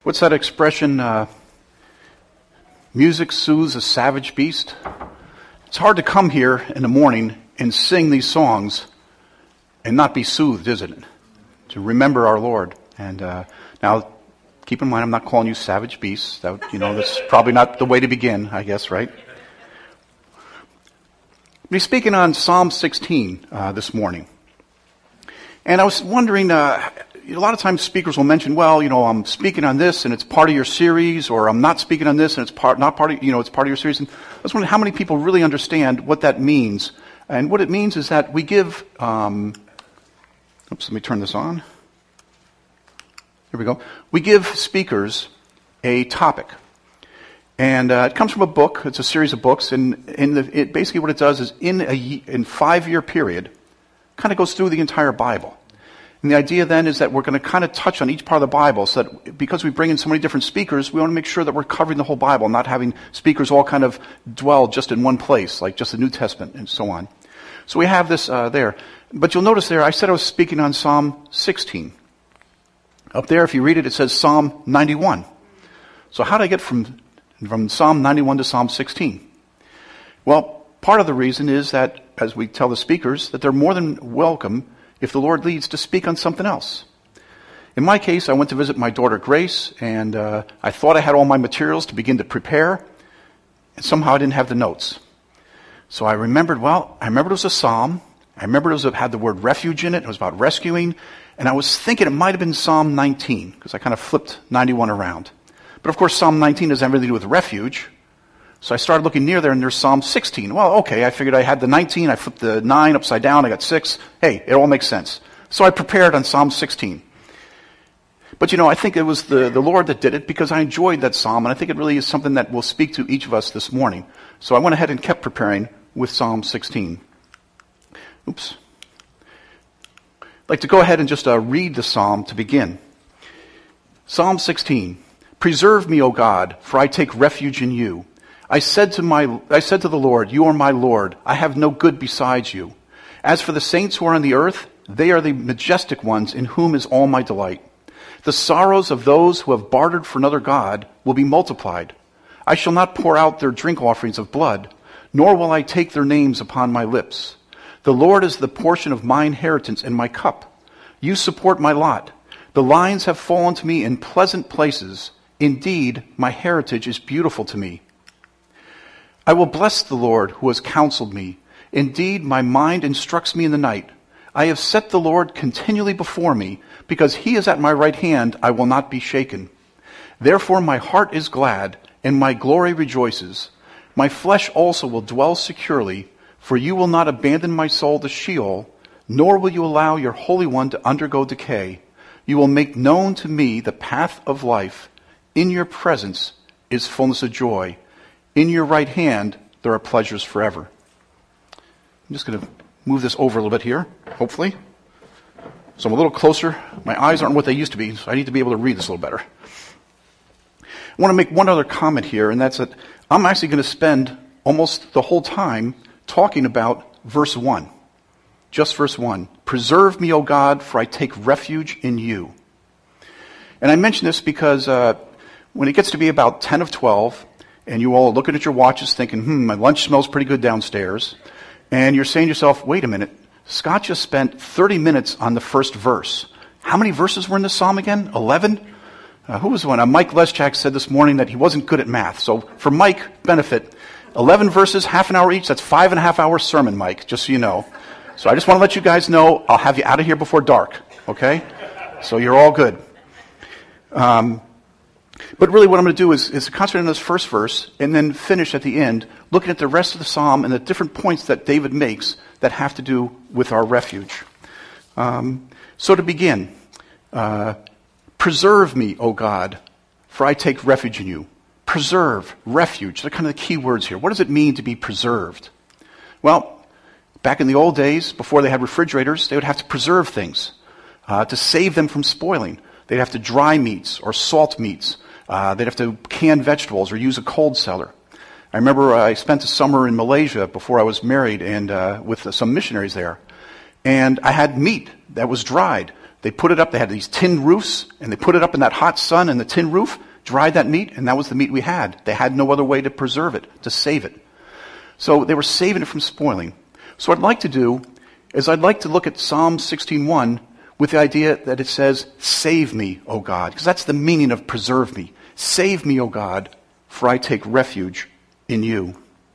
What's that expression? Music soothes a savage beast. It's hard to come here in the morning and sing these songs and not be soothed, isn't it? To remember our Lord. And now, keep in mind, I'm not calling you savage beasts. That's probably not the way to begin, I guess, right? We're speaking on Psalm 16 this morning. And I was wondering, a lot of times speakers will mention, I'm speaking on this and it's part of your series, or I'm not speaking on this and it's part of your series. And I was wondering how many people really understand what that means. And what it means is that we give, let me turn this on. Here we go. We give speakers a topic. And it comes from a book. It's a series of books. And basically what it does is in 5-year period, kind of goes through the entire Bible. And the idea then is that we're going to kind of touch on each part of the Bible, so that because we bring in so many different speakers, we want to make sure that we're covering the whole Bible, not having speakers all kind of dwell just in one place, like just the New Testament and so on. So we have this there. But you'll notice there, I said I was speaking on Psalm 16. Up there, if you read it, it says Psalm 91. So how did I get from Psalm 91 to Psalm 16? Well, part of the reason is that, as we tell the speakers, that they're more than welcome if the Lord leads to speak on something else. In my case, I went to visit my daughter Grace, and I thought I had all my materials to begin to prepare, and somehow I didn't have the notes. So I remembered, it was a psalm. I remembered it had the word refuge in it. It was about rescuing, and I was thinking it might have been Psalm 19, because I kind of flipped 91 around. But of course, Psalm 19 doesn't have anything to do with refuge. So I started looking near there, and there's Psalm 16. Well, okay, I figured I had the 19, I flipped the 9 upside down, I got 6. Hey, it all makes sense. So I prepared on Psalm 16. But I think it was the Lord that did it, because I enjoyed that psalm, and I think it really is something that will speak to each of us this morning. So I went ahead and kept preparing with Psalm 16. Oops. I'd like to go ahead and just read the psalm to begin. Psalm 16. Preserve me, O God, for I take refuge in you. I said to the Lord, you are my Lord. I have no good besides you. As for the saints who are on the earth, they are the majestic ones in whom is all my delight. The sorrows of those who have bartered for another god will be multiplied. I shall not pour out their drink offerings of blood, nor will I take their names upon my lips. The Lord is the portion of my inheritance and my cup. You support my lot. The lines have fallen to me in pleasant places. Indeed, my heritage is beautiful to me. I will bless the Lord who has counseled me. Indeed, my mind instructs me in the night. I have set the Lord continually before me. Because he is at my right hand, I will not be shaken. Therefore my heart is glad, and my glory rejoices. My flesh also will dwell securely, for you will not abandon my soul to Sheol, nor will you allow your Holy One to undergo decay. You will make known to me the path of life. In your presence is fullness of joy. In your right hand, there are pleasures forever. I'm just going to move this over a little bit here, hopefully. So I'm a little closer. My eyes aren't what they used to be, so I need to be able to read this a little better. I want to make one other comment here, and that's that I'm actually going to spend almost the whole time talking about verse 1. Just verse 1. Preserve me, O God, for I take refuge in you. And I mention this because when it gets to be about 10 of 12, and you all are looking at your watches thinking, my lunch smells pretty good downstairs. And you're saying to yourself, wait a minute, Scott just spent 30 minutes on the first verse. How many verses were in this psalm again? 11? Who was the one? Mike Leschak said this morning that he wasn't good at math. So for Mike's benefit, 11 verses, half an hour each, that's 5.5 hour sermon, Mike, just so you know. So I just want to let you guys know, I'll have you out of here before dark, okay? So you're all good. But really what I'm going to do is concentrate on this first verse and then finish at the end, looking at the rest of the psalm and the different points that David makes that have to do with our refuge. So to begin, preserve me, O God, for I take refuge in you. Preserve, refuge, they're kind of the key words here. What does it mean to be preserved? Well, back in the old days, before they had refrigerators, they would have to preserve things to save them from spoiling. They'd have to dry meats or salt meats. They'd have to can vegetables or use a cold cellar. I remember I spent a summer in Malaysia before I was married and with some missionaries there. And I had meat that was dried. They put it up, they had these tin roofs, and they put it up in that hot sun, and the tin roof dried that meat, and that was the meat we had. They had no other way to preserve it, to save it. So they were saving it from spoiling. So what I'd like to do is I'd like to look at Psalm 16:1 with the idea that it says, save me, O God, because that's the meaning of preserve me. Save me, O God, for I take refuge in you.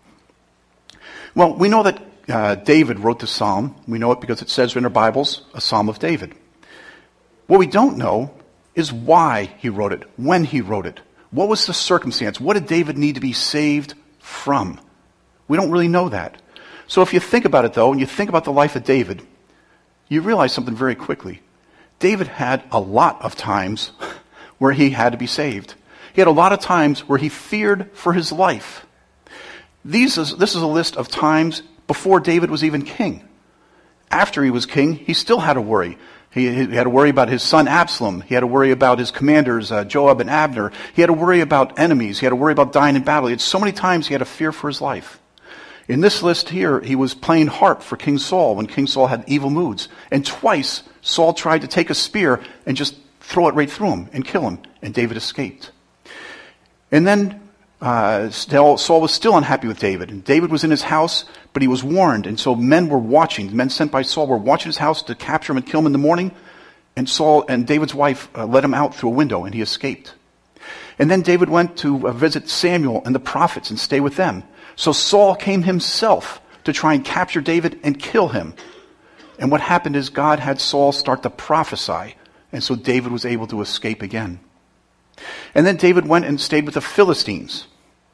Well, we know that David wrote the psalm. We know it because it says in our Bibles, a psalm of David. What we don't know is why he wrote it, when he wrote it. What was the circumstance? What did David need to be saved from? We don't really know that. So if you think about it, though, and you think about the life of David, you realize something very quickly. David had a lot of times where he had to be saved. He had a lot of times where he feared for his life. This is a list of times before David was even king. After he was king, he still had to worry. He had to worry about his son Absalom. He had to worry about his commanders, Joab and Abner. He had to worry about enemies. He had to worry about dying in battle. He had so many times he had to fear for his life. In this list here, he was playing harp for King Saul when King Saul had evil moods. And twice, Saul tried to take a spear and just throw it right through him and kill him. And David escaped. And then Saul was still unhappy with David. And David was in his house, but he was warned. And so men were watching. Men sent by Saul were watching his house to capture him and kill him in the morning. And Saul and David's wife let him out through a window, and he escaped. And then David went to visit Samuel and the prophets and stay with them. So Saul came himself to try and capture David and kill him. And what happened is God had Saul start to prophesy. And so David was able to escape again. And then David went and stayed with the Philistines.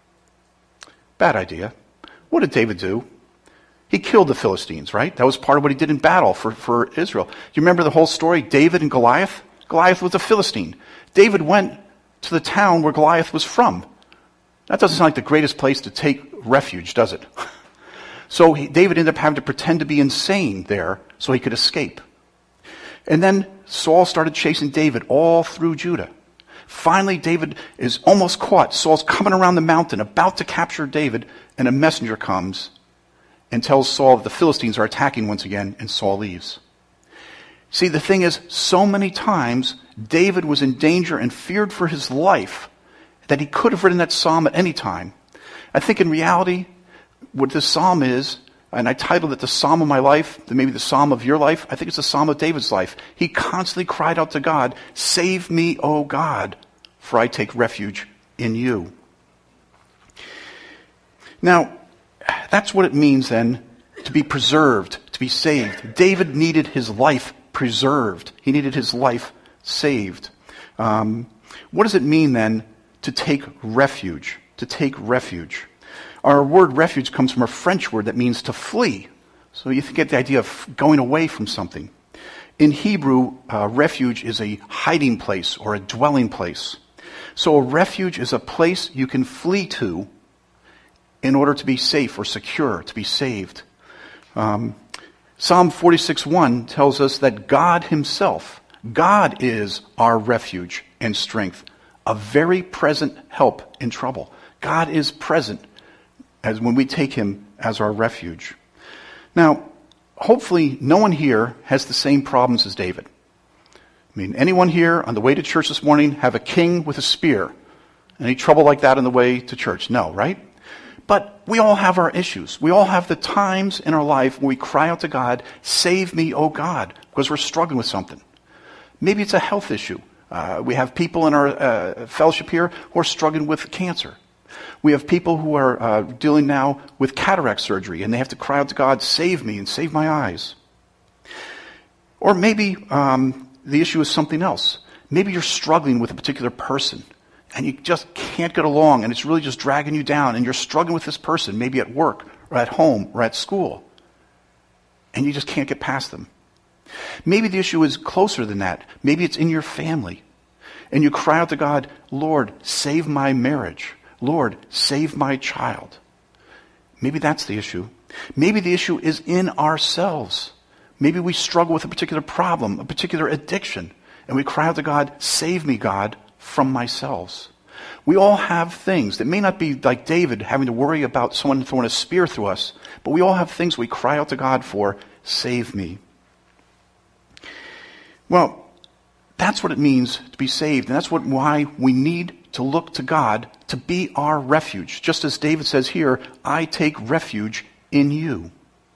Bad idea. What did David do? He killed the Philistines, right? That was part of what he did in battle for Israel. Do you remember the whole story? David and Goliath? Goliath was a Philistine. David went to the town where Goliath was from. That doesn't sound like the greatest place to take refuge, does it? So David ended up having to pretend to be insane there so he could escape. And then Saul started chasing David all through Judah. Finally, David is almost caught. Saul's coming around the mountain, about to capture David, and a messenger comes and tells Saul that the Philistines are attacking once again, and Saul leaves. See, the thing is, so many times David was in danger and feared for his life that he could have written that psalm at any time. I think in reality, what this psalm is, and I titled it the Psalm of My Life, maybe the Psalm of Your Life, I think it's the Psalm of David's life. He constantly cried out to God, save me, O God, for I take refuge in you. Now, that's what it means then to be preserved, to be saved. David needed his life preserved. He needed his life saved. What does it mean then to take refuge? To take refuge. Our word refuge comes from a French word that means to flee. So you get the idea of going away from something. In Hebrew, refuge is a hiding place or a dwelling place. So a refuge is a place you can flee to in order to be safe or secure, to be saved. Psalm 46:1 tells us that God himself, God is our refuge and strength, a very present help in trouble. God is present as when we take him as our refuge. Now, hopefully no one here has the same problems as David. I mean, anyone here on the way to church this morning have a king with a spear? Any trouble like that on the way to church? No, right? But we all have our issues. We all have the times in our life when we cry out to God, save me, O God, because we're struggling with something. Maybe it's a health issue. We have people in our fellowship here who are struggling with cancer. We have people who are dealing now with cataract surgery, and they have to cry out to God, save me and save my eyes. Or maybe the issue is something else. Maybe you're struggling with a particular person, and you just can't get along, and it's really just dragging you down, and you're struggling with this person, maybe at work, or at home, or at school, and you just can't get past them. Maybe the issue is closer than that. Maybe it's in your family, and you cry out to God, Lord, save my marriage. Lord, save my child. Maybe that's the issue. Maybe the issue is in ourselves. Maybe we struggle with a particular problem, a particular addiction, and we cry out to God, save me, God, from myself. We all have things that may not be like David having to worry about someone throwing a spear through us, but we all have things we cry out to God for, save me. Well, That's what it means to be saved. And that's why we need to look to God to be our refuge. Just as David says here, I take refuge in you.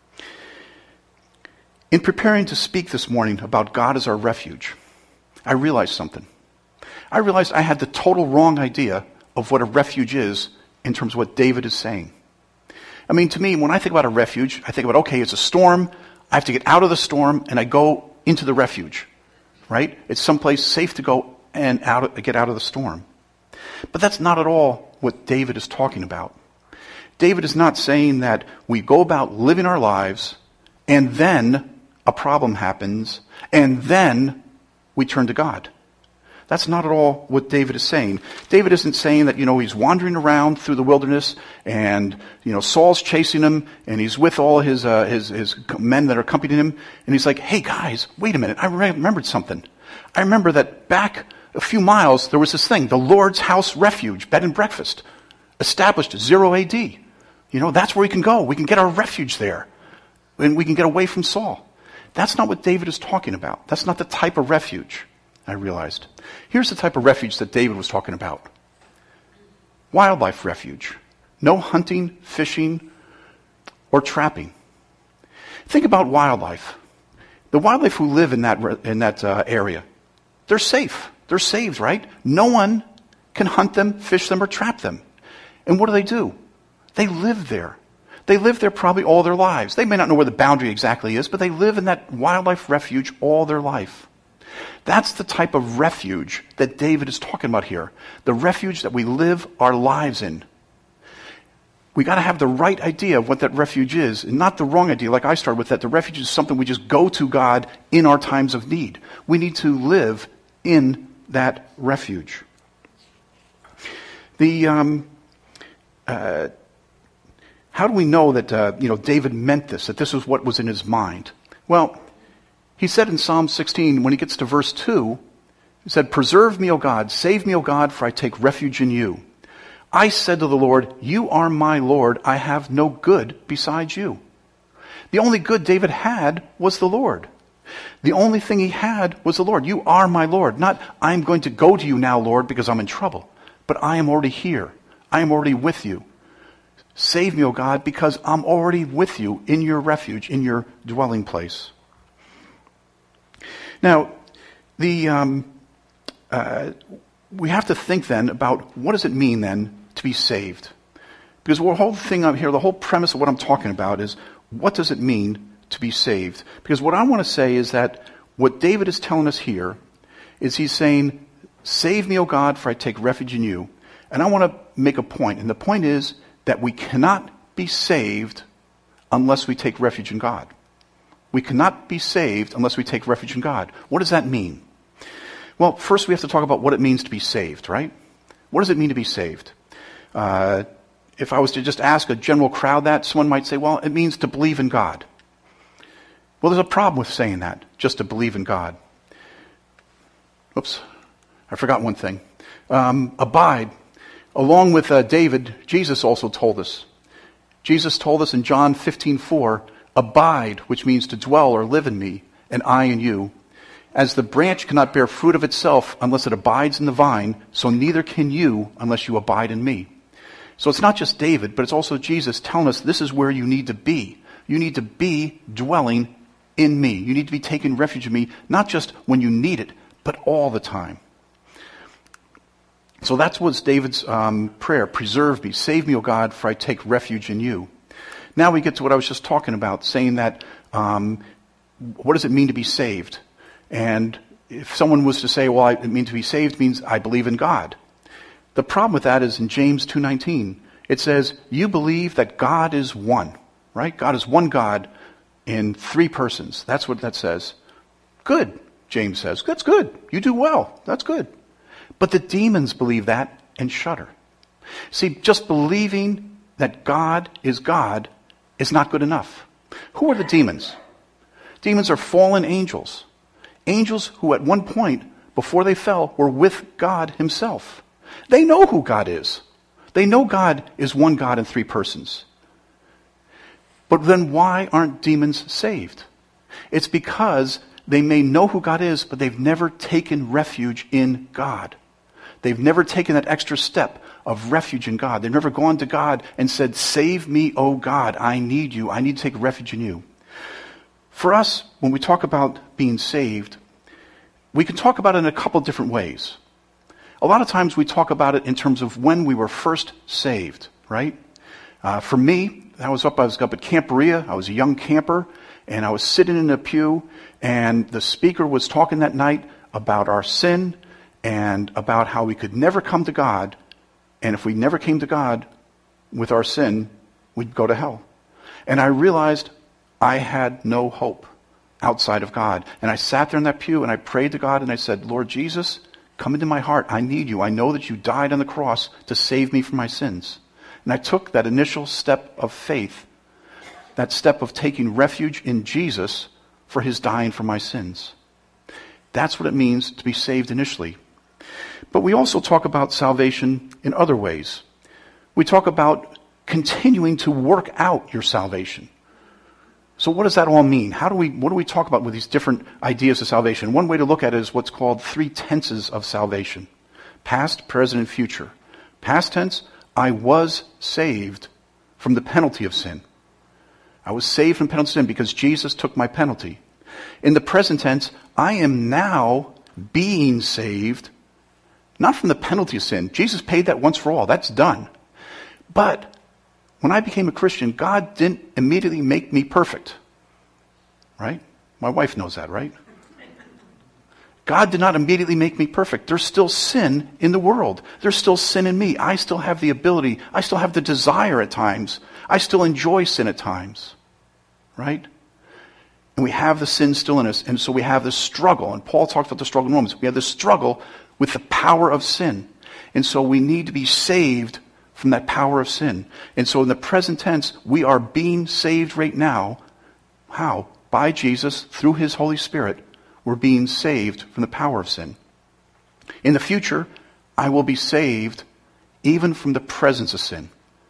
In preparing to speak this morning about God as our refuge, I realized something. I realized I had the total wrong idea of what a refuge is in terms of what David is saying. I mean, to me, when I think about a refuge, I think about, okay, it's a storm. I have to get out of the storm, and I go into the refuge, right? It's someplace safe to go and get out of the storm. But that's not at all what David is talking about. David is not saying that we go about living our lives, and then a problem happens, and then we turn to God. That's not at all what David is saying. David isn't saying that, he's wandering around through the wilderness and, Saul's chasing him and he's with all his men that are accompanying him. And he's like, hey guys, wait a minute. I remembered something. I remember that back a few miles, there was this thing, the Lord's House Refuge, bed and breakfast, established 0 AD. That's where we can go. We can get our refuge there and we can get away from Saul. That's not what David is talking about. That's not the type of refuge, I realized. Here's the type of refuge that David was talking about. Wildlife refuge. No hunting, fishing, or trapping. Think about wildlife. The wildlife who live in that area, they're safe. They're saved, right? No one can hunt them, fish them, or trap them. And what do? They live there. They live there probably all their lives. They may not know where the boundary exactly is, but they live in that wildlife refuge all their life. That's the type of refuge that David is talking about here. The refuge that we live our lives in. We got to have the right idea of what that refuge is, and not the wrong idea, like I started with, that the refuge is something we just go to God in our times of need. We need to live in that refuge. How do we know that David meant this, that this was what was in his mind? Well, he said in Psalm 16, when he gets to verse 2, he said, preserve me, O God, save me, O God, for I take refuge in you. I said to the Lord, you are my Lord, I have no good besides you. The only good David had was the Lord. The only thing he had was the Lord. You are my Lord. Not, I'm going to go to you now, Lord, because I'm in trouble. But I am already here. I am already with you. Save me, O God, because I'm already with you in your refuge, in your dwelling place. Now, we have to think then about what does it mean then to be saved? Because the whole thing up here, the whole premise of what I'm talking about is what does it mean to be saved? Because what I want to say is that what David is telling us here is he's saying, save me, O God, for I take refuge in you. And I want to make a point, and the point is that we cannot be saved unless we take refuge in God. We cannot be saved unless we take refuge in God. What does that mean? Well, first we have to talk about what it means to be saved, right? What does it mean to be saved? If I was to just ask a general crowd that, someone might say, well, it means to believe in God. Well, there's a problem with saying that, just to believe in God. Oops, I forgot one thing. Abide. Along with David, Jesus also told us. Jesus told us in John 15:4, abide, which means to dwell or live in me, and I in you. As the branch cannot bear fruit of itself unless it abides in the vine, so neither can you unless you abide in me. So it's not just David, but it's also Jesus telling us this is where you need to be. You need to be dwelling in me. You need to be taking refuge in me, not just when you need it, but all the time. So that's what's David's prayer. Preserve me, save me, O God, for I take refuge in you. Now we get to what I was just talking about, saying that what does it mean to be saved? And if someone was to say, well, it means to be saved means I believe in God. The problem with that is in James 2:19, it says, you believe that God is one, right? God is one God in three persons. That's what that says. Good, James says. That's good. You do well. That's good. But the demons believe that and shudder. See, just believing that God is not good enough. Who are the demons? Demons are fallen angels. Angels who at one point, before they fell, were with God himself. They know who God is. They know God is one God in three persons. But then why aren't demons saved? It's because they may know who God is, but they've never taken refuge in God. They've never taken that extra step of refuge in God. They've never gone to God and said, "Save me, O God, I need you. I need to take refuge in you." For us, when we talk about being saved, we can talk about it in a couple different ways. A lot of times we talk about it in terms of when we were first saved, right? For me, I was up at Camp Berea. I was a young camper, and I was sitting in a pew, and the speaker was talking that night about our sin and about how we could never come to God, and if we never came to God with our sin, we'd go to hell. And I realized I had no hope outside of God. And I sat there in that pew, and I prayed to God, and I said, "Lord Jesus, come into my heart. I need you. I know that you died on the cross to save me from my sins." And I took that initial step of faith, that step of taking refuge in Jesus for his dying for my sins. That's what it means to be saved initially. But we also talk about salvation in other ways. We talk about continuing to work out your salvation. So what does that all mean? What do we talk about with these different ideas of salvation? One way to look at it is what's called 3 tenses of salvation: past, present, and future. Past tense, I was saved from the penalty of sin. I was saved from the penalty of sin because Jesus took my penalty. In the present tense, I am now being saved, not from the penalty of sin. Jesus paid that once for all. That's done. But when I became a Christian, God didn't immediately make me perfect. Right? My wife knows that, right? God did not immediately make me perfect. There's still sin in the world. There's still sin in me. I still have the ability. I still have the desire at times. I still enjoy sin at times. Right? And we have the sin still in us. And so we have this struggle. And Paul talked about the struggle in Romans. We have this struggle with the power of sin. And so we need to be saved from that power of sin. And so in the present tense, we are being saved right now. How? By Jesus, through his Holy Spirit, we're being saved from the power of sin. In the future, I will be saved even from the presence of sin.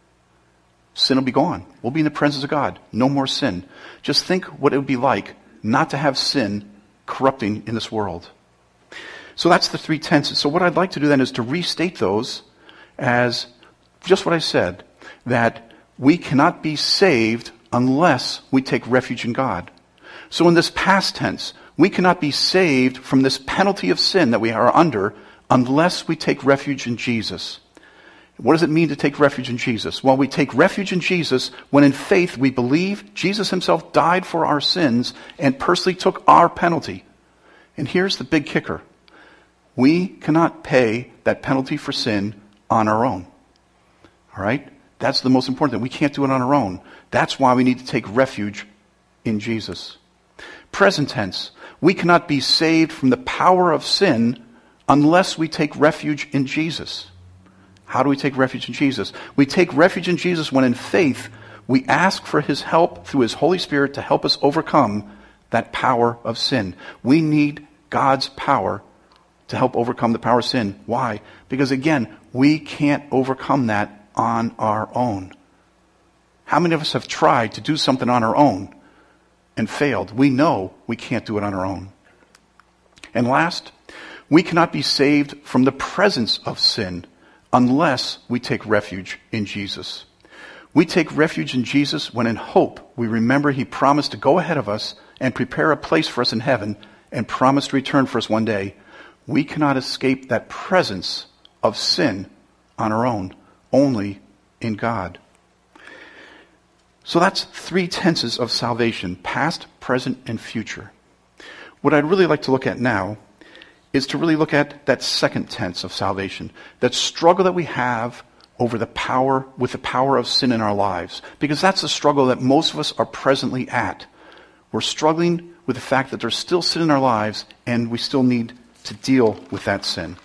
Sin will be gone. We'll be in the presence of God. No more sin. Just think what it would be like not to have sin corrupting in this world. So that's the 3 tenses. So what I'd like to do then is to restate those as just what I said, that we cannot be saved unless we take refuge in God. So in this past tense, we cannot be saved from this penalty of sin that we are under unless we take refuge in Jesus. What does it mean to take refuge in Jesus? Well, we take refuge in Jesus when in faith we believe Jesus himself died for our sins and personally took our penalty. And here's the big kicker. We cannot pay that penalty for sin on our own. All right? That's the most important thing. We can't do it on our own. That's why we need to take refuge in Jesus. Present tense. We cannot be saved from the power of sin unless we take refuge in Jesus. How do we take refuge in Jesus? We take refuge in Jesus when in faith we ask for his help through his Holy Spirit to help us overcome that power of sin. We need God's power to help overcome the power of sin. Why? Because again, we can't overcome that on our own. How many of us have tried to do something on our own and failed? We know we can't do it on our own. And last, we cannot be saved from the presence of sin unless we take refuge in Jesus. We take refuge in Jesus when in hope we remember he promised to go ahead of us and prepare a place for us in heaven and promised to return for us one day. We cannot escape that presence of sin on our own, only in God. So that's 3 tenses of salvation: past, present, and future. What I'd really like to look at now is to really look at that second tense of salvation, that struggle that we have over the power of sin in our lives, because that's the struggle that most of us are presently at. We're struggling with the fact that there's still sin in our lives, and we still need to deal with that sin.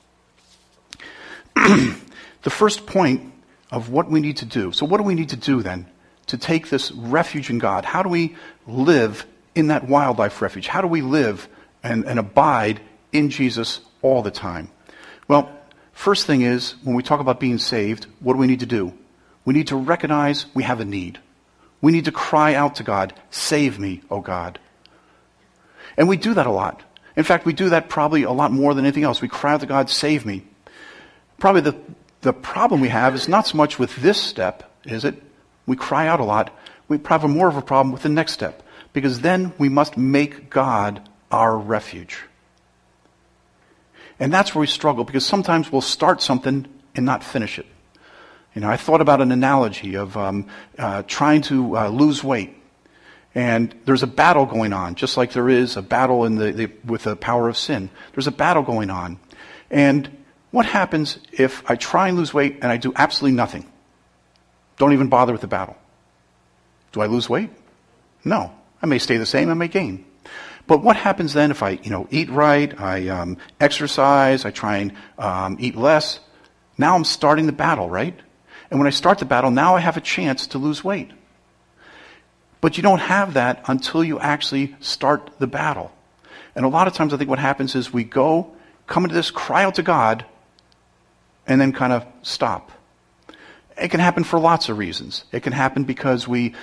The first point of what we need to do. So what do we need to do then to take this refuge in God? How do we live in that wildlife refuge? How do we live and abide in Jesus all the time? Well, first thing is, when we talk about being saved, what do we need to do? We need to recognize we have a need. We need to cry out to God, "Save me, O God." And we do that a lot. In fact, we do that probably a lot more than anything else. We cry out to God, save me. Probably the problem we have is not so much with this step, is it? We cry out a lot. We probably have more of a problem with the next step, because then we must make God our refuge. And that's where we struggle, because sometimes we'll start something and not finish it. I thought about an analogy of trying to lose weight. And there's a battle going on, just like there is a battle with the power of sin. There's a battle going on. And what happens if I try and lose weight and I do absolutely nothing? Don't even bother with the battle. Do I lose weight? No. I may stay the same, I may gain. But what happens then if I, eat right, I exercise, I try and eat less? Now I'm starting the battle, right? And when I start the battle, now I have a chance to lose weight. But you don't have that until you actually start the battle. And a lot of times I think what happens is we come into this, cry out to God, and then kind of stop. It can happen for lots of reasons. It can happen because we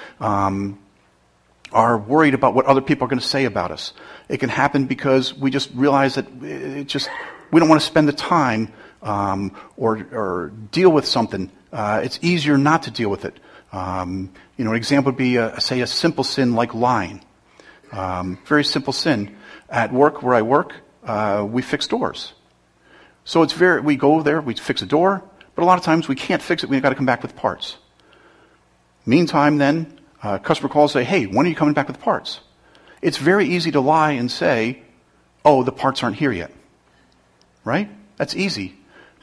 are worried about what other people are going to say about us. It can happen because we just realize that we don't want to spend the time or deal with something. It's easier not to deal with it. An example would be, say, a simple sin like lying. Very simple sin. At work, where I work, we fix doors. So we go there, we fix a door, but a lot of times we can't fix it. We've got to come back with parts. Meantime, then, a customer calls and say, hey, when are you coming back with parts? It's very easy to lie and say, oh, the parts aren't here yet. Right? That's easy.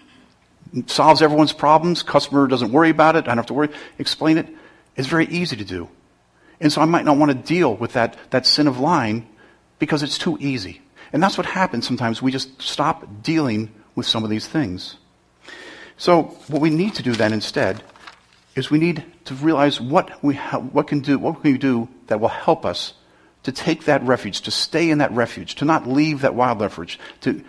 It solves everyone's problems. Customer doesn't worry about it. I don't have to worry. Explain it. It's very easy to do. And so I might not want to deal with that sin of lying because it's too easy. And that's what happens sometimes. We just stop dealing with some of these things. So what we need to do then instead is we need to realize what can we do that will help us to take that refuge, to stay in that refuge, to not leave that wild refuge,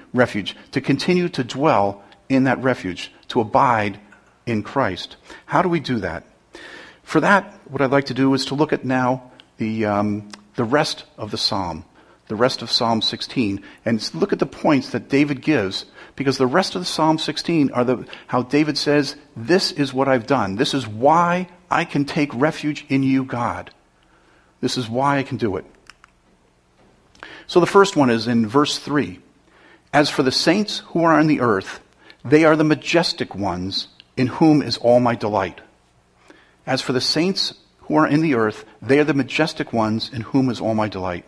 to continue to dwell in that refuge, to abide in Christ. How do we do that? For that, what I'd like to do is to look at now the rest of the psalm, the rest of Psalm 16, and look at the points that David gives, because the rest of the Psalm 16 are how David says, this is what I've done. This is why I can take refuge in you, God. This is why I can do it. So the first one is in verse 3. As for the saints who are on the earth, they are the majestic ones in whom is all my delight. As for the saints who are in the earth, they are the majestic ones in whom is all my delight.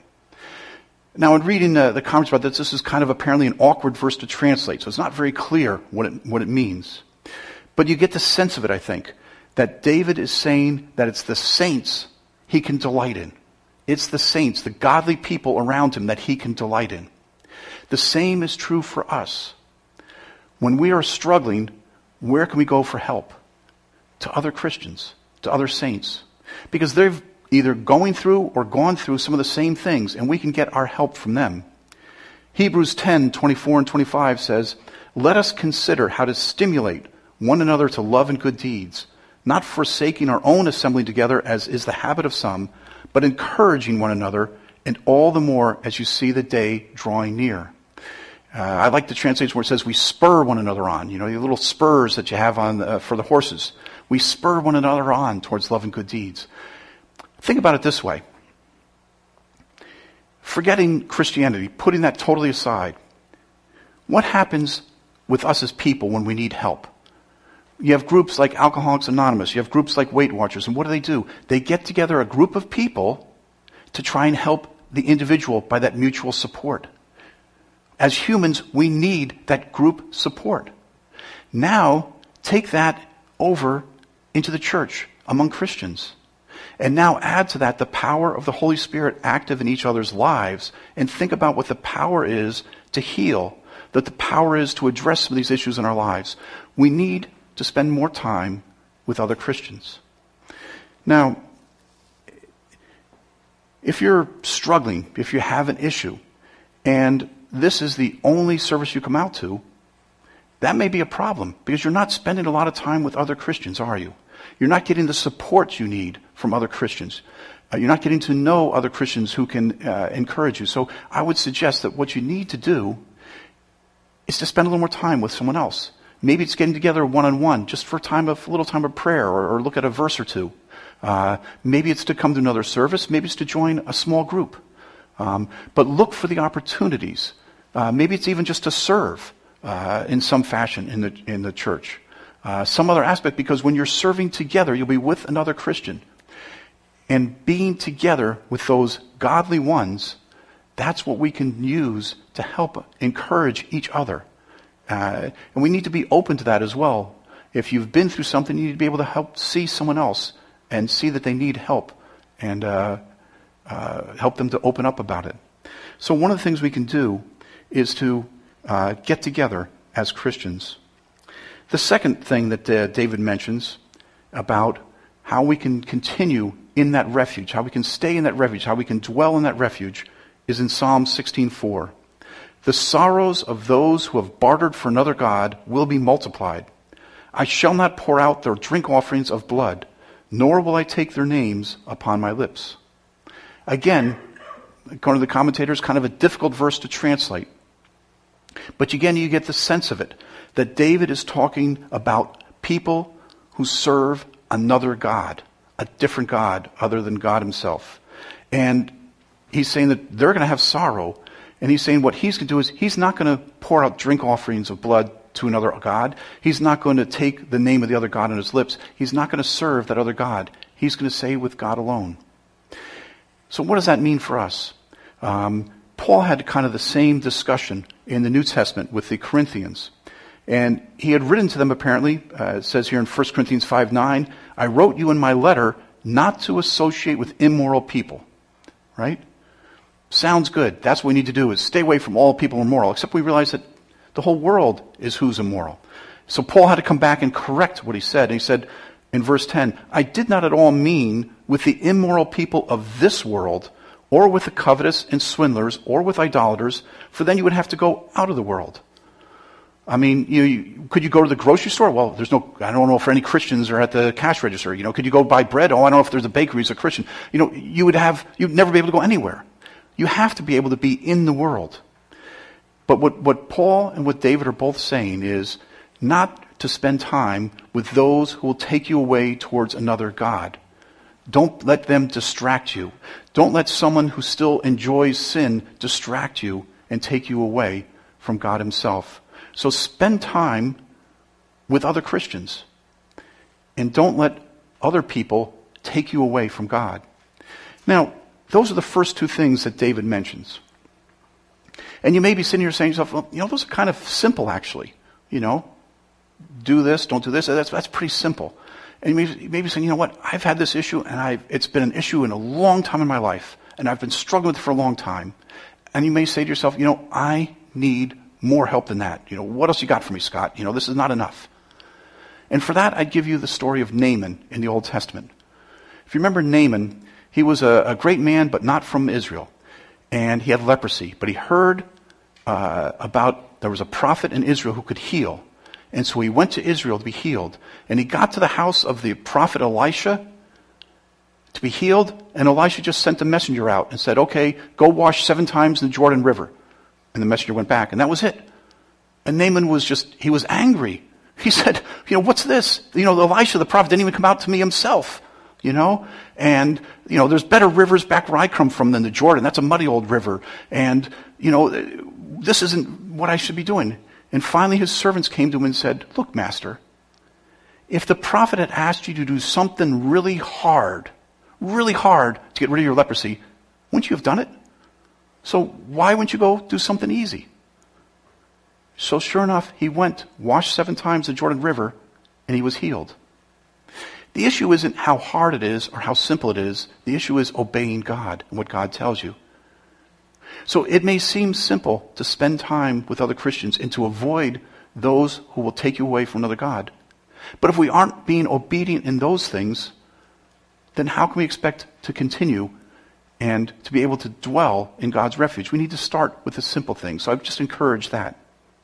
Now, in reading the comments about this is kind of apparently an awkward verse to translate, so it's not very clear what it means. But you get the sense of it, I think, that David is saying that it's the saints he can delight in. It's the saints, the godly people around him that he can delight in. The same is true for us. When we are struggling, where can we go for help? To other Christians, to other saints. Because they've either going through or gone through some of the same things, and we can get our help from them. Hebrews 10:24 and 25 says, let us consider how to stimulate one another to love and good deeds, not forsaking our own assembling together as is the habit of some, but encouraging one another, and all the more as you see the day drawing near. I like the translation where it says we spur one another on. The little spurs that you have on for the horses. We spur one another on towards love and good deeds. Think about it this way. Forgetting Christianity, putting that totally aside, what happens with us as people when we need help? You have groups like Alcoholics Anonymous. You have groups like Weight Watchers. And what do? They get together a group of people to try and help the individual by that mutual support. As humans, we need that group support. Now, take that over into the church among Christians. And now add to that the power of the Holy Spirit active in each other's lives, and think about what the power is to heal, that the power is to address some of these issues in our lives. We need to spend more time with other Christians. Now, if you're struggling, if you have an issue, and this is the only service you come out to, that may be a problem, because you're not spending a lot of time with other Christians, are you? You're not getting the support you need from other Christians. You're not getting to know other Christians who can encourage you. So I would suggest that what you need to do is to spend a little more time with someone else. Maybe it's getting together one-on-one just for a little time of prayer or look at a verse or two. Maybe it's to come to another service. Maybe it's to join a small group. But look for the opportunities. Maybe it's even just to serve in some fashion in the church. Some other aspect, because when you're serving together, you'll be with another Christian. And being together with those godly ones, that's what we can use to help encourage each other. And we need to be open to that as well. If you've been through something, you need to be able to help see someone else and see that they need help and help them to open up about it. So one of the things we can do is to get together as Christians. The second thing that David mentions about how we can continue in that refuge, how we can stay in that refuge, how we can dwell in that refuge, is in Psalm 16:4. The sorrows of those who have bartered for another god will be multiplied. I shall not pour out their drink offerings of blood, nor will I take their names upon my lips. Again, according to the commentators, kind of a difficult verse to translate. But again, you get the sense of it, that David is talking about people who serve another god, a different God other than God himself. And he's saying that they're going to have sorrow. And he's saying what he's going to do is he's not going to pour out drink offerings of blood to another God. He's not going to take the name of the other God on his lips. He's not going to serve that other God. He's going to say with God alone. So what does that mean for us? Paul had kind of the same discussion in the New Testament with the Corinthians. And he had written to them apparently, it says here in 1 Corinthians 5:9, I wrote you in my letter not to associate with immoral people. Right? Sounds good. That's what we need to do, is stay away from all people immoral. Except we realize that the whole world is who's immoral. So Paul had to come back and correct what he said. And he said in verse 10, I did not at all mean with the immoral people of this world, or with the covetous and swindlers, or with idolaters, for then you would have to go out of the world. I mean, could you go to the grocery store? Well, I don't know if any Christians are at the cash register. Could you go buy bread? Oh, I don't know if there's a bakery as a Christian. You'd never be able to go anywhere. You have to be able to be in the world. But what Paul and what David are both saying is not to spend time with those who will take you away towards another God. Don't let them distract you. Don't let someone who still enjoys sin distract you and take you away from God himself. So spend time with other Christians. And don't let other people take you away from God. Now, those are the first two things that David mentions. And you may be sitting here saying to yourself, well, those are kind of simple actually. Do this, don't do this. That's pretty simple. And you may be saying, you know what, I've had this issue and it's been an issue in a long time in my life. And I've been struggling with it for a long time. And you may say to yourself, I need more help than that. What else you got for me, Scott? This is not enough. And for that, I'd give you the story of Naaman in the Old Testament. If you remember Naaman, he was a great man, but not from Israel. And he had leprosy. But he heard there was a prophet in Israel who could heal. And so he went to Israel to be healed. And he got to the house of the prophet Elisha to be healed. And Elisha just sent a messenger out and said, okay, go wash 7 times in the Jordan River. And the messenger went back. And that was it. And Naaman he was angry. He said, what's this? Elisha, the prophet, didn't even come out to me himself. And, there's better rivers back where I come from than the Jordan. That's a muddy old river. And, this isn't what I should be doing. And finally his servants came to him and said, look, master, if the prophet had asked you to do something really hard to get rid of your leprosy, wouldn't you have done it? So why wouldn't you go do something easy? So sure enough, he went, washed 7 times the Jordan River, and he was healed. The issue isn't how hard it is or how simple it is. The issue is obeying God and what God tells you. So it may seem simple to spend time with other Christians and to avoid those who will take you away from another God. But if we aren't being obedient in those things, then how can we expect to continue and to be able to dwell in God's refuge? We need to start with the simple things. So I would just encourage that.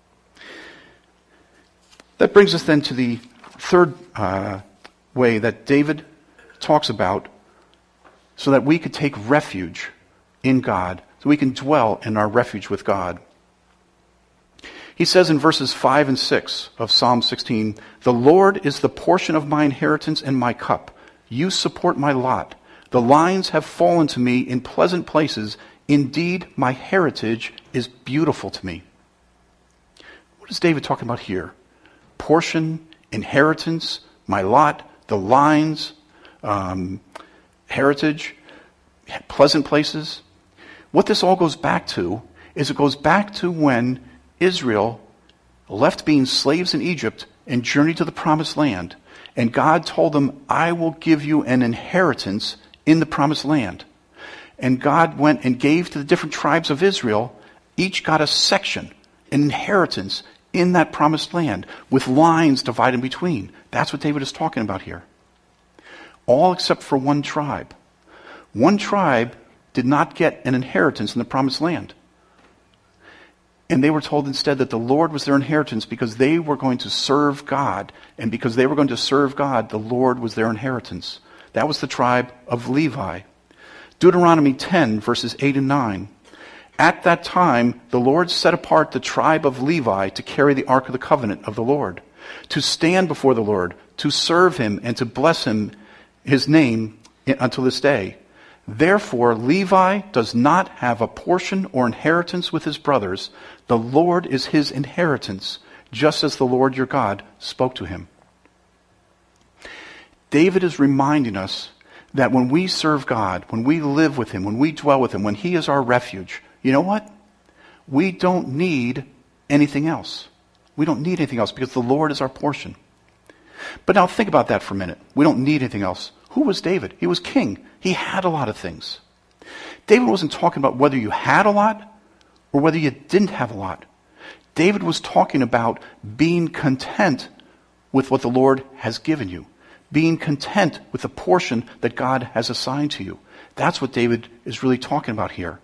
That brings us then to the third way that David talks about so that we could take refuge in God, so we can dwell in our refuge with God. He says in verses 5 and 6 of Psalm 16, "The Lord is the portion of my inheritance and my cup. You support my lot. The lines have fallen to me in pleasant places. Indeed, my heritage is beautiful to me." What is David talking about here? Portion, inheritance, my lot, the lines, heritage, pleasant places. What this all goes back to is it goes back to when Israel left being slaves in Egypt and journeyed to the promised land. And God told them, "I will give you an inheritance in the promised land." And God went and gave to the different tribes of Israel, each got a section, an inheritance in that promised land with lines divided between. That's what David is talking about here. All except for one tribe. One tribe did not get an inheritance in the promised land. And they were told instead that the Lord was their inheritance because they were going to serve God. And because they were going to serve God, the Lord was their inheritance. That was the tribe of Levi. Deuteronomy 10, verses 8 and 9. "At that time, the Lord set apart the tribe of Levi to carry the ark of the covenant of the Lord, to stand before the Lord, to serve him, and to bless him, his name, until this day. Therefore, Levi does not have a portion or inheritance with his brothers. The Lord is his inheritance, just as the Lord your God spoke to him." David is reminding us that when we serve God, when we live with him, when we dwell with him, when he is our refuge, you know what? We don't need anything else. We don't need anything else because the Lord is our portion. But now think about that for a minute. We don't need anything else. Who was David? He was king. He had a lot of things. David wasn't talking about whether you had a lot or whether you didn't have a lot. David was talking about being content with what the Lord has given you. Being content with the portion that God has assigned to you. That's what David is really talking about here.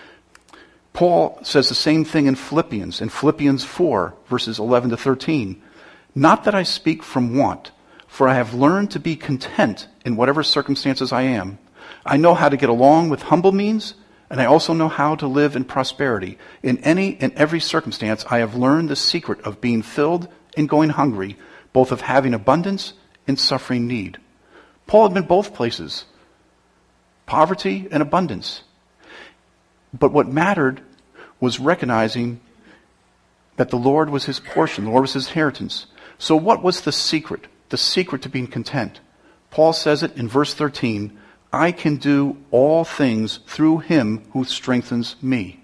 Paul says the same thing in Philippians 4, verses 11 to 13. "Not that I speak from want, for I have learned to be content in whatever circumstances I am. I know how to get along with humble means, and I also know how to live in prosperity. In any and every circumstance, I have learned the secret of being filled and going hungry, both of having abundance and suffering need." Paul had been both places, poverty and abundance. But what mattered was recognizing that the Lord was his portion, the Lord was his inheritance. So what was the secret? The secret to being content. Paul says it in verse 13, "I can do all things through him who strengthens me."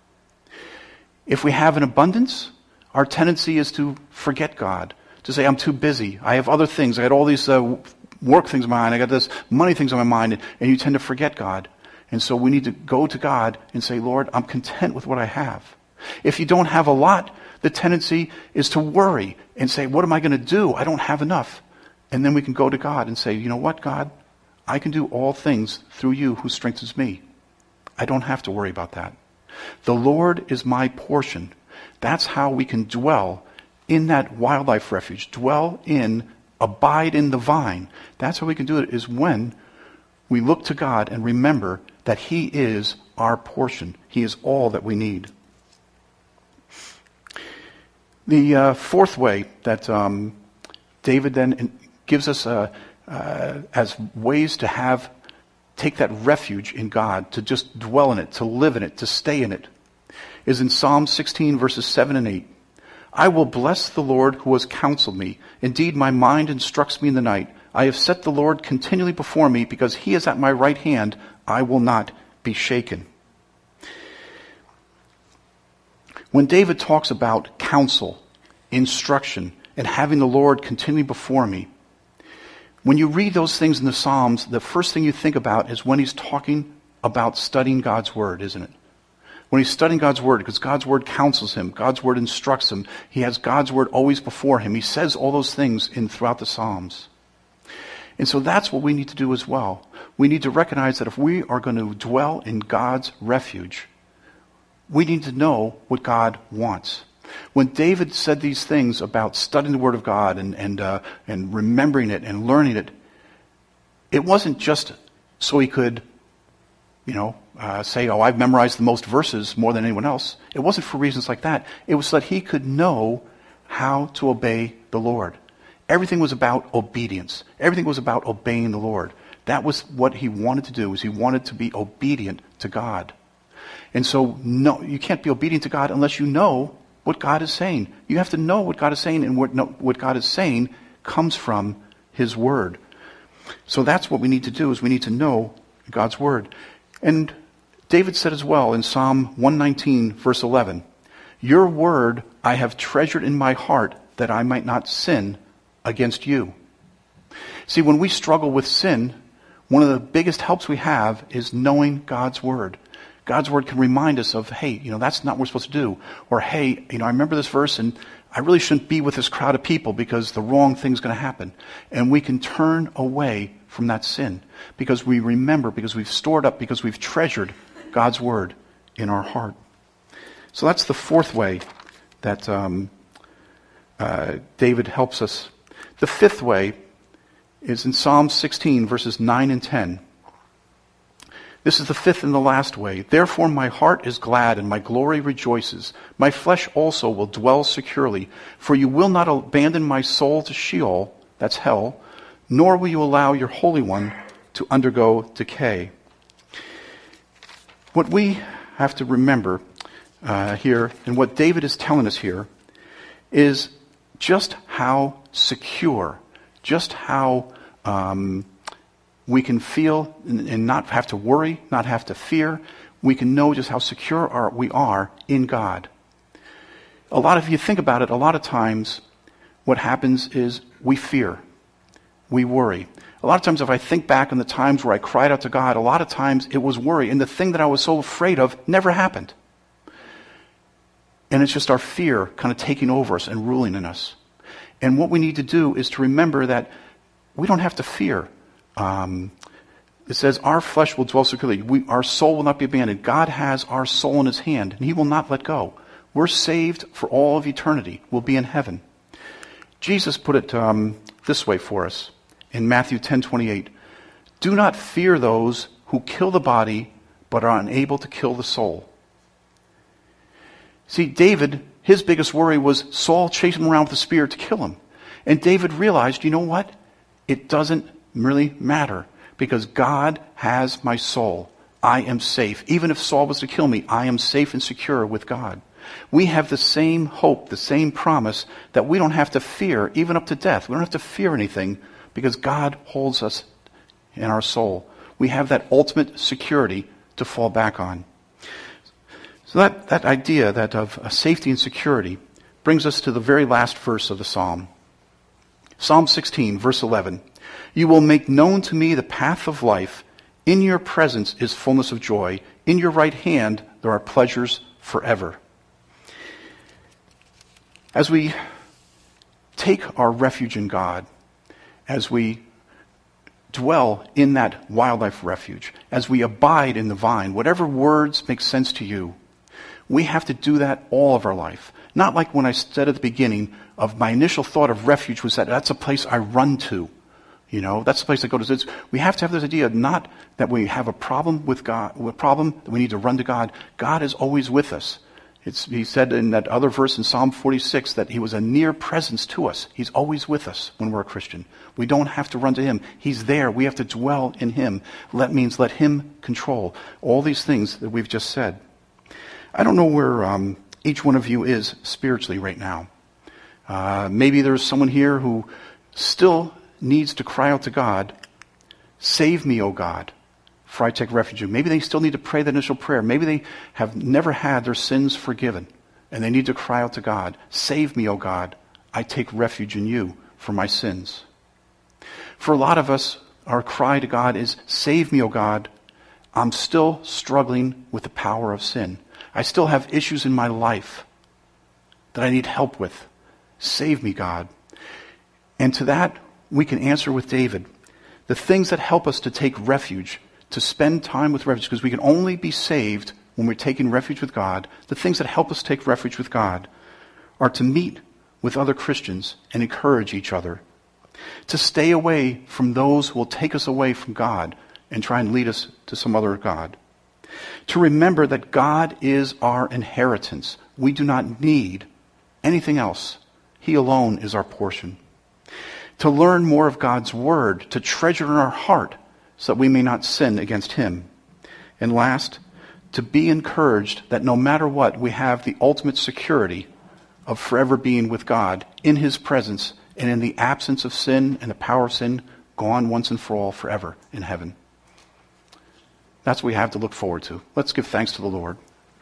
If we have an abundance, our tendency is to forget God, to say, "I'm too busy. I have other things. I got all these work things in my mind. I got this money things in my mind," and you tend to forget God. And so we need to go to God and say, "Lord, I'm content with what I have." If you don't have a lot, the tendency is to worry and say, "What am I going to do? I don't have enough." And then we can go to God and say, "You know what, God? I can do all things through you who strengthens me. I don't have to worry about that. The Lord is my portion." That's how we can dwell in that wildlife refuge, abide in the vine. That's how we can do it, is when we look to God and remember that he is our portion. He is all that we need. The fourth way that David then gives us as ways to take that refuge in God, to just dwell in it, to live in it, to stay in it, is in Psalm 16, verses 7 and 8. "I will bless the Lord who has counseled me. Indeed, my mind instructs me in the night. I have set the Lord continually before me, because he is at my right hand. I will not be shaken." When David talks about counsel, instruction, and having the Lord continually before me, when you read those things in the Psalms, the first thing you think about is when he's talking about studying God's Word, isn't it? When he's studying God's Word, because God's Word counsels him, God's Word instructs him, he has God's Word always before him. He says all those things throughout the Psalms. And so that's what we need to do as well. We need to recognize that if we are going to dwell in God's refuge, we need to know what God wants. When David said these things about studying the Word of God and remembering it and learning it, it wasn't just so he could say, I've memorized the most verses more than anyone else. It wasn't for reasons like that. It was so that he could know how to obey the Lord. Everything was about obedience. Everything was about obeying the Lord. That was what he wanted to do, was he wanted to be obedient to God. And so, no, you can't be obedient to God unless you know what God is saying. You have to know what God is saying, and what God is saying comes from his word. So that's what we need to do, is we need to know God's word. And David said as well in Psalm 119, verse 11, "Your word I have treasured in my heart that I might not sin against you." See, when we struggle with sin, one of the biggest helps we have is knowing God's word. God's word can remind us of, hey, that's not what we're supposed to do. Or, hey, I remember this verse and I really shouldn't be with this crowd of people because the wrong thing's going to happen. And we can turn away from that sin because we remember, because we've stored up, because we've treasured God's word in our heart. So that's the fourth way that David helps us. The fifth way is in Psalm 16, verses 9 and 10. This is the fifth and the last way. "Therefore my heart is glad and my glory rejoices. My flesh also will dwell securely. For you will not abandon my soul to Sheol," that's hell, "nor will you allow your Holy One to undergo decay." What we have to remember here, and what David is telling us here, is just how secure, just how we can feel and not have to worry, not have to fear. We can know just how secure we are in God. If you think about it, a lot of times what happens is we fear, we worry. A lot of times if I think back on the times where I cried out to God, a lot of times it was worry, and the thing that I was so afraid of never happened. And it's just our fear kind of taking over us and ruling in us. And what we need to do is to remember that we don't have to fear. It says, "Our flesh will dwell securely." Our soul will not be abandoned. God has our soul in his hand, and he will not let go. We're saved for all of eternity. We'll be in heaven. Jesus put it this way for us in Matthew 10:28. "Do not fear those who kill the body, but are unable to kill the soul." See, David, his biggest worry was Saul chasing him around with a spear to kill him. And David realized, you know what? It doesn't really matter because God has my soul. I am safe. Even if Saul was to kill me, I am safe and secure with God. We have the same hope, the same promise that we don't have to fear, even up to death. We don't have to fear anything because God holds us in our soul. We have that ultimate security to fall back on. So that idea of safety and security brings us to the very last verse of the psalm. Psalm 16, verse 11. "You will make known to me the path of life. In your presence is fullness of joy. In your right hand there are pleasures forever." As we take our refuge in God, as we dwell in that wildlife refuge, as we abide in the vine, whatever words make sense to you, we have to do that all of our life. Not like when I said at the beginning of my initial thought of refuge was that that's a place I run to. That's the place I go to. We have to have this idea, not that we have a problem with God, a problem that we need to run to God. God is always with us. He said in that other verse in Psalm 46 that he was a near presence to us. He's always with us when we're a Christian. We don't have to run to him. He's there. We have to dwell in him. That means let him control all these things that we've just said. I don't know where each one of you is spiritually right now. Maybe there's someone here who still needs to cry out to God, "Save me, O God, for I take refuge in you." Maybe they still need to pray the initial prayer. Maybe they have never had their sins forgiven, and they need to cry out to God, "Save me, O God, I take refuge in you for my sins." For a lot of us, our cry to God is, "Save me, O God, I'm still struggling with the power of sin. I still have issues in my life that I need help with. Save me, God." And to that, we can answer with David. The things that help us to take refuge, to spend time with refuge, because we can only be saved when we're taking refuge with God. The things that help us take refuge with God are to meet with other Christians and encourage each other. To stay away from those who will take us away from God and try and lead us to some other God. To remember that God is our inheritance. We do not need anything else. He alone is our portion. To learn more of God's word, to treasure in our heart so that we may not sin against him. And last, to be encouraged that no matter what, we have the ultimate security of forever being with God in his presence and in the absence of sin and the power of sin gone once and for all forever in heaven. That's what we have to look forward to. Let's give thanks to the Lord.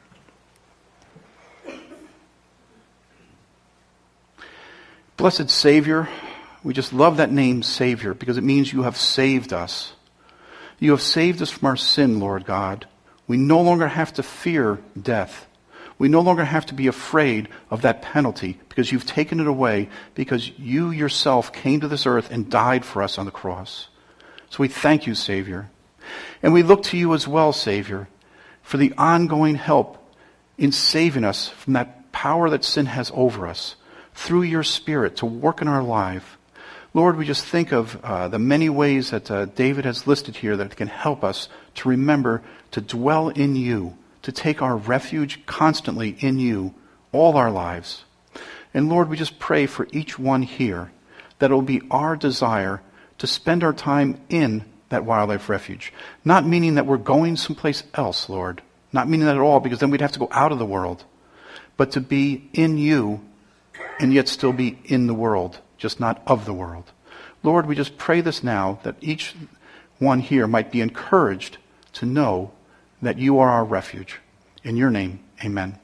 Blessed Savior, we just love that name, Savior, because it means you have saved us. You have saved us from our sin, Lord God. We no longer have to fear death. We no longer have to be afraid of that penalty because you've taken it away because you yourself came to this earth and died for us on the cross. So we thank you, Savior. And we look to you as well, Savior, for the ongoing help in saving us from that power that sin has over us through your Spirit to work in our life. Lord, we just think of the many ways that David has listed here that can help us to remember to dwell in you, to take our refuge constantly in you all our lives. And Lord, we just pray for each one here that it will be our desire to spend our time in that wildlife refuge. Not meaning that we're going someplace else, Lord. Not meaning that at all, because then we'd have to go out of the world. But to be in you and yet still be in the world, just not of the world. Lord, we just pray this now, that each one here might be encouraged to know that you are our refuge. In your name, amen.